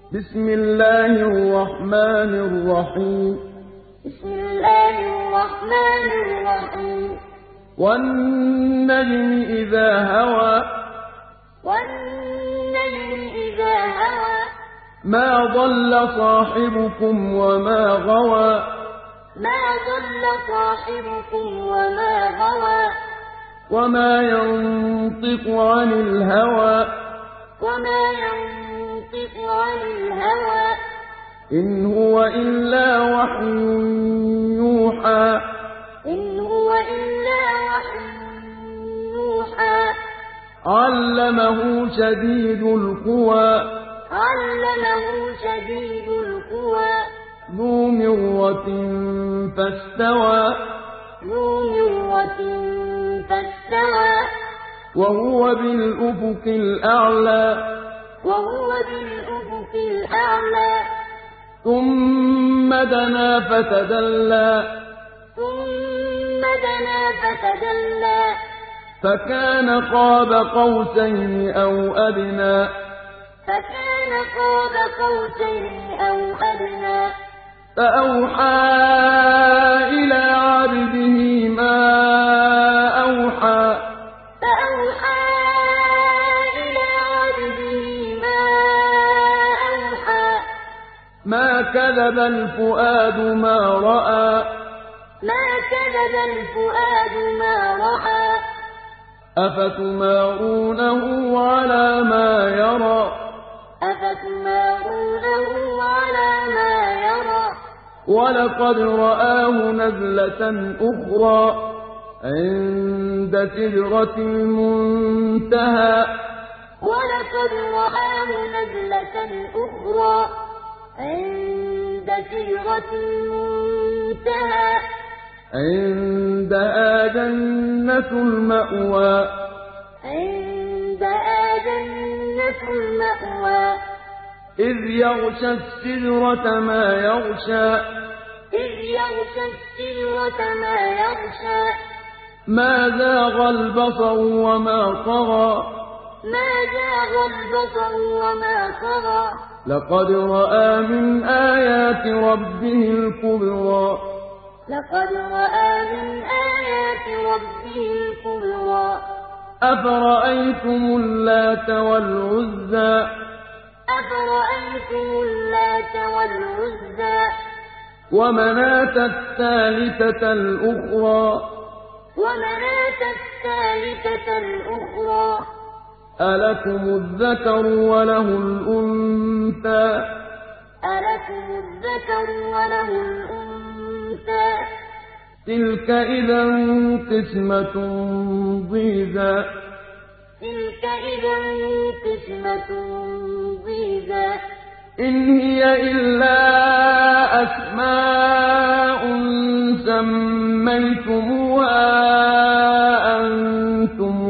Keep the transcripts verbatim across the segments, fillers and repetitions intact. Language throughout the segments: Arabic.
بسم الله الرحمن الرحيم بسم الله الرحمن الرحيم والنجم إذا هوى والنجم إذا هوى ما ضل صاحبكم وما غوى ما ضل صاحبكم وما غوى وما ينطق عن الهوى وما ينطق عن الهوى إن هو إلا وحي يوحى إن هو إلا وحي يوحى علمه شديد القوى علمه شديد القوى ذو مرة فاستوى ذو مرة فاستوى وهو بالأفق الأعلى وهو بالأفق الأعلى ثم دنا فتدلى ثم دنا فتدلى فكان قاب قوسين أو أدنى فكان قاب قوسين أو أدنى فأوحى إلى عبده ما أوحى فأوحى إلى عبده ما أوحى ما كذب الفؤاد ما رأى ما كذب الفؤاد ما رأى أفتمارونه على ما يرى أفتمارونه على ما يرى ولقد رآه نزلة أخرى عند سدرة المنتهى ولقد رآه نزلة أخرى عند سدرة المنتهى عندها جنة المأوى عندها جنة المأوى إذ يغشى السدرة ما يغشى إذ يغشى السدرة ما يغشى ما زاغ البصر وما طغى ما زاغ البصر وما طغى لقد رأى من آيات ربه الكبرى لقد رأى من آيات ربه الكبرى أفرأيتم اللات والعزى أفرأيتم اللات والعزى ومناة الثالثة الأخرى ومناة الثالثة الأخرى ألكم الذكر وله الأنثى ألكم الذكر وله الأنثى تلك إذا قسمة ضيزى تلك إذا قسمة ضيزى إن هي إلا أسماء سميتموها أنتم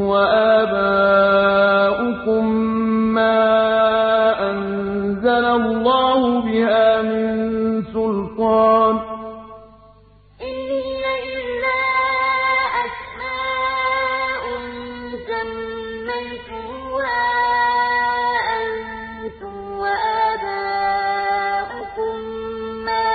وآباؤكم ما أنزل الله بها من سلطان إن هي إلا أسماء سميتموها أنتم وآباؤكم ما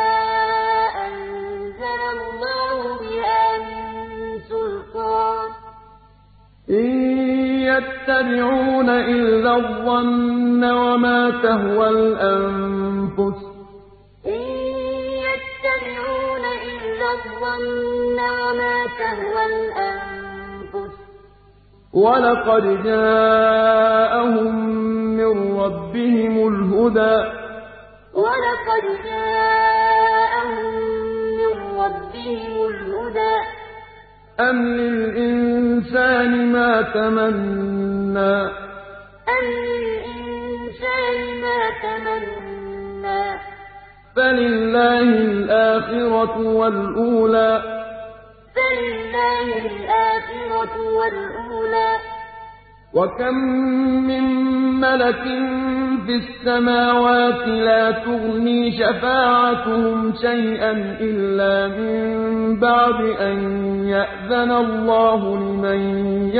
أنزل الله بها من سلطان إن يتبعون إلا الظن وما تهوى الأنفس إن يتبعون إلا الظن وما تهوى الأنفس ولقد جاءهم من ربهم الهدى ولقد جاءهم من ربهم الهدى أم للإنسان ما تمنى أم للإنسان ما تمنى فلله الآخرة والأولى فلله الآخرة والأولى وكم من ملك في السماوات لا تغني شفاعتهم شيئا إلا من بعد أن يأذن الله لمن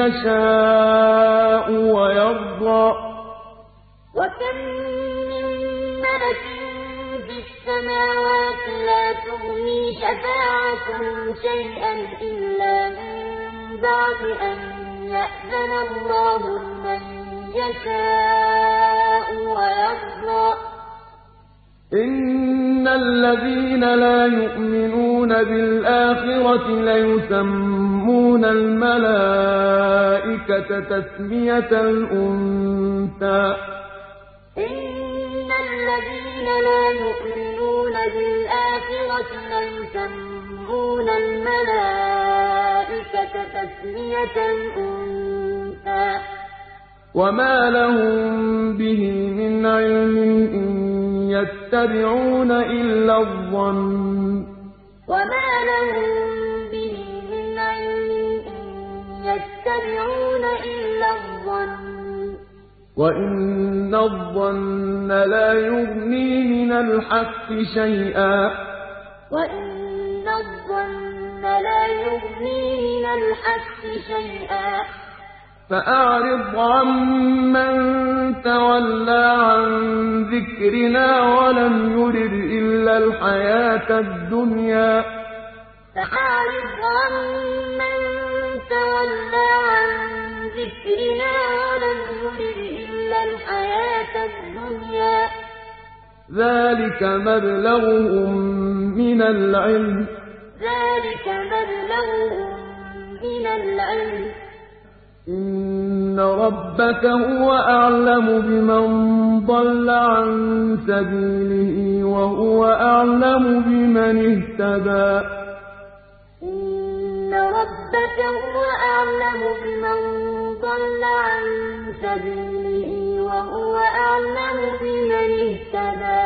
يشاء ويرضى وكم من مَلَكٍ فِي السَّمَاوَاتِ لَا تُغْنِي شَفَاعَتُهُمْ شَيْئًا إِلَّا مِن بَعْدِ أَن يَأْذَنَ اللَّهُ لِمَن يَشَاءُ وَيَرْضَىٰ ۚ إِنَّ الَّذِينَ لَا يُؤْمِنُونَ بِالْآخِرَةِ لَيُسَمُّونَ الْمَلَائِكَةَ تَسْمِيَةَ الْأُنثَىٰ إِنَّ الَّذِينَ لَا يُؤْمِنُونَ بِالْآخِرَةِ لَيُسَمُّونَ الْمَلَائِكَةَ تَسْمِيَةَ الْأُنثَىٰ وَمَا لَهُم بِهِ مِنْ عِلْمٍ إِن يَتَّبِعُونَ إِلَّا الظَّنَّ وَمَا لَهُم بِهِ مِنْ عِلْمٍ إِن يَتَّبِعُونَ إِلَّا الظَّنَّ وَإِنَّ الظَّنَّ لَا يُغْنِي مِنَ الْحَقِّ شَيْئًا وَإِنَّ الظَّنَّ لَا يُغْنِي مِنَ الْحَقِّ شَيْئًا فَأَعْرِضْ عَمَّن تَوَلَّىٰ عَن ذِكْرِنَا وَلَمْ يُرِدْ إِلَّا الْحَيَاةَ الدُّنْيَا فَأَعْرِضْ عَمَّن تَوَلَّىٰ عَن ذِكْرِنَا وَلَمْ يُرِدْ إِلَّا الْحَيَاةَ الدُّنْيا ذَٰلِكَ مَبْلَغُهُم مِّنَ الْعِلْمِ ذَٰلِكَ مَبْلَغُهُم مِّنَ الْعِلْمِ ۚ إِنَّ رَبَّكَ هُوَ أَعْلَمُ بِمَن ضَلَّ عَن سَبِيلِهِ وَهُوَ أَعْلَمُ بِمَنِ اهْتَدَىٰ إِنَّ رَبَّكَ هُوَ أَعْلَمُ بِمَن ضَلَّ عَن سَبِيلِهِ وَهُوَ أَعْلَمُ بِمَنِ اهْتَدَىٰ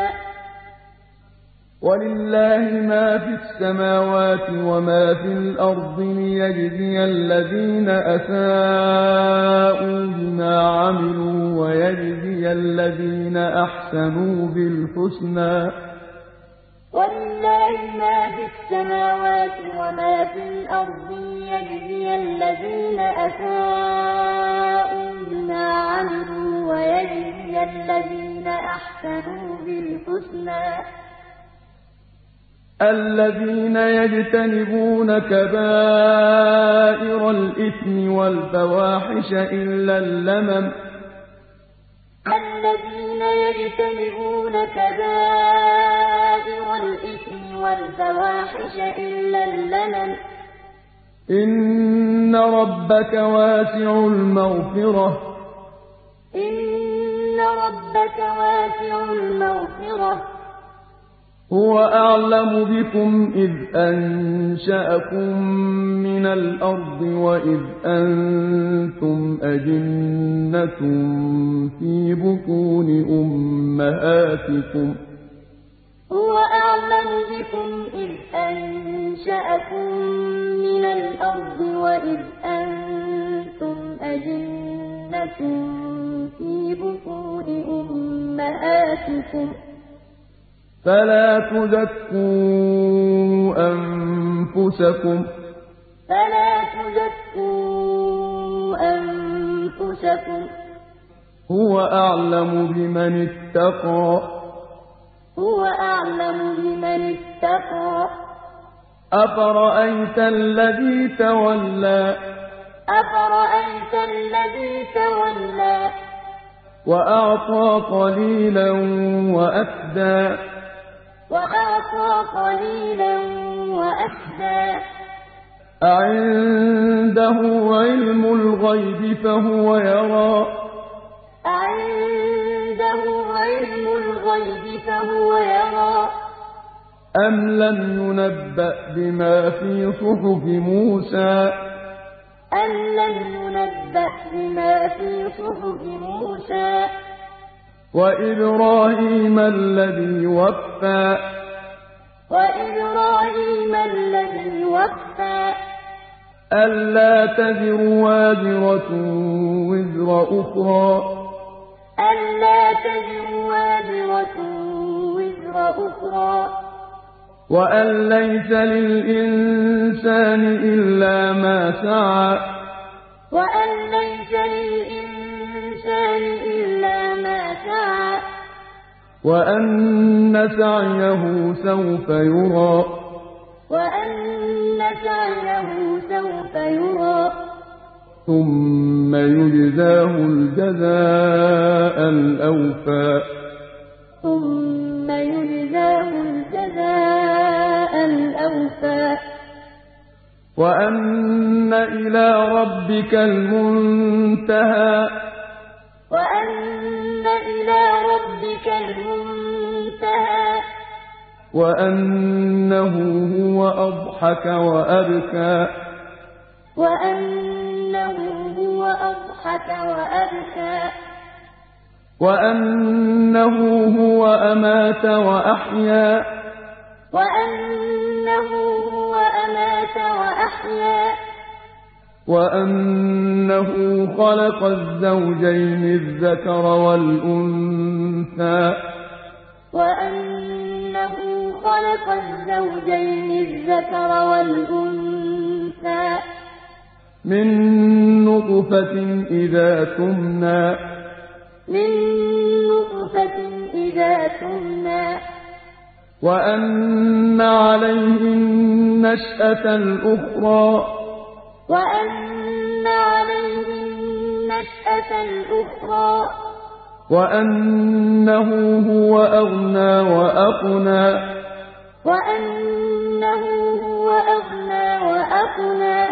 وَلِلَّهِ مَا فِي السَّمَاوَاتِ وَمَا فِي الْأَرْضِ لِيَجْزِيَ الَّذِينَ أَسَاءُوا بِمَا عَمِلُوا وَيَجْزِيَ الَّذِينَ أَحْسَنُوا بِالْحُسْنَىٰ وَلِلَّهِ مَا فِي السَّمَاوَاتِ وَمَا فِي الْأَرْضِ لِيَجْزِيَ الَّذِينَ أَسَاءُوا بِمَا عَمِلُوا وَيَجْزِيَ الَّذِينَ أَحْسَنُوا بِالْحُسْنَىٰ الَّذِينَ يَجْتَنِبُونَ كَبَائِرَ الْإِثْمِ وَالْفَوَاحِشَ إِلَّا اللَّمَمَ الَّذِينَ يَجْتَنِبُونَ كَبَائِرَ الْإِثْمِ وَالْفَوَاحِشَ إِلَّا اللَّمَمَ ۚ إِنَّ رَبَّكَ وَاسِعُ الْمَغْفِرَةِ إِنَّ رَبَّكَ وَاسِعُ الْمَغْفِرَةِ هُوَ أَعْلَمُ بِكُمْ إِذْ أَنشَأَكُم مِّنَ الْأَرْضِ وَإِذْ أَنتُمْ أَجِنَّةٌ فِي بُطُونِ أُمَّهَاتِكُمْ هُوَ أَعْلَمُ بِكُمْ إِذْ أَنشَأَكُم مِّنَ الْأَرْضِ وَإِذْ أَنتُمْ أَجِنَّةٌ فِي بُطُونِ أُمَّهَاتِكُمْ فَلَا تُزَكُّوا أَنفُسَكُمْ فَلَا تُزَكُّوا أَنفُسَكُمْ هُوَ أَعْلَمُ بِمَنِ اتَّقَىٰ هُوَ أَعْلَمُ بِمَنِ اتَّقَىٰ أَفَرَأَيْتَ الَّذِي تَوَلَّىٰ أَفَرَأَيْتَ الَّذِي تَوَلَّىٰ وَأَعْطَىٰ قَلِيلًا وَأَكْدَىٰ وَأَعْطَىٰ قَلِيلًا وَأَكْدَىٰ أَعِندَهُ عِلْمُ الْغَيْبِ فَهُوَ يَرَىٰ أَعِندَهُ عِلْمُ الْغَيْبِ فَهُوَ يَرَىٰ أَمْ لَمْ يُنَبَّأْ بِمَا فِي صُحُفِ مُوسَىٰ أَمْ لَمْ يُنَبَّأْ بِمَا فِي صُحُفِ مُوسَىٰ وَإِبْرَاهِيمَ الَّذِي وَفَّىٰ وَإِبْرَاهِيمَ الَّذِي وَفَّىٰ أَلَّا تَزِرُ وَازِرَةٌ وِزْرَ أُخْرَىٰ أَلَّا تَزِرُ وَازِرَةٌ وِزْرَ أُخْرَىٰ وَأَن لَّيْسَ لِلْإِنسَانِ إِلَّا مَا سَعَىٰ وَأَن لَّيْسَ لِلْإِنسَانِ إِلَّا مَا سَعَىٰ وأن سعيه سوف يرى وأن سعيه سوف يرى ثم يجزاه الجزاء الأوفى ثم يجزاه الجزاء الأوفى وأن إلى ربك المنتهى وأن إلى ربك المنتهى وأنه هو أضحك وأبكى وأنه هو أضحك وأبكى وأنه هو أمات وأحيا وأنه هو أمات وأحيا وأنه خلق الزوجين الذكر والأنثى وأنه خلق الزوجين الذكر والأنثى من نطفة إذا تمنى من نطفة إذا تمنى وأن عليه النشأة الأخرى وأن عليه النشأة الأخرى وأنه هو أغنى وأقنى وأنه هو أغنى وأقنى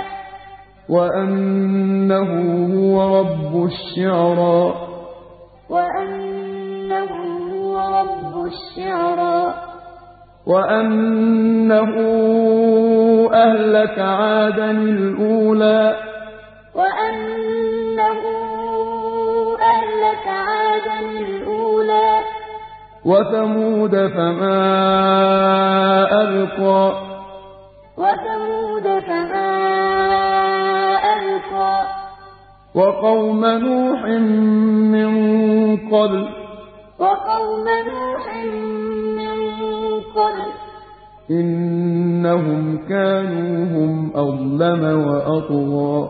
وأنه هو رب الشعرى وأنه هو رب الشعرى وأنه أهلك عادا الأولى وأنه أهلك عادا الأولى وثمود فما أبقى وثمود فما أبقى وقوم نوح من قبل وقوم نوح من قبل إنهم كانوا هم أظلم وأطغى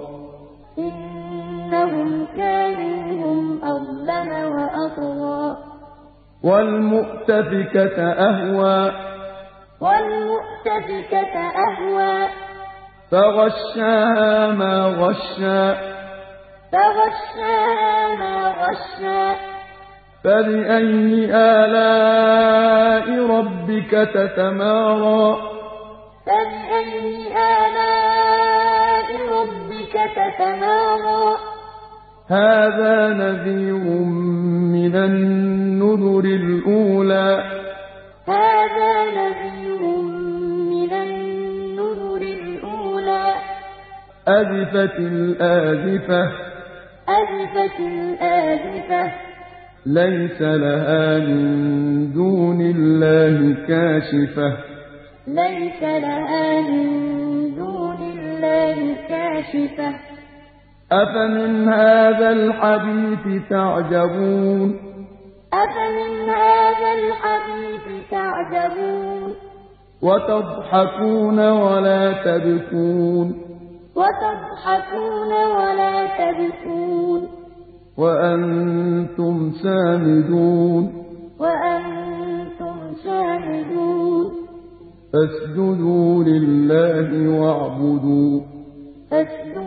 إنهم كانوا هم أظلم وأطغى والمؤتفكة أهوى والمؤتفكة أهوى فغشاها ما غشى فغشاها ما غشى فبأي آلاء ربك تتمارى فبأي آلاء ربك تتمارى هذا نذير من النذر الأولى هذا نذير من النذر الأولى أزفت الآزفة أزفت الآزفة ليس لها من دون الله كاشفة ليس لها من دون الله كاشفة أفمن هذا الحديث تعجبون أفمن هذا الحديث تعجبون وتضحكون ولا تبكون وتضحكون ولا تبكون وأنتم سامدون وأنتم سامدون فاسجدوا لله واعبدوا فاسجدوا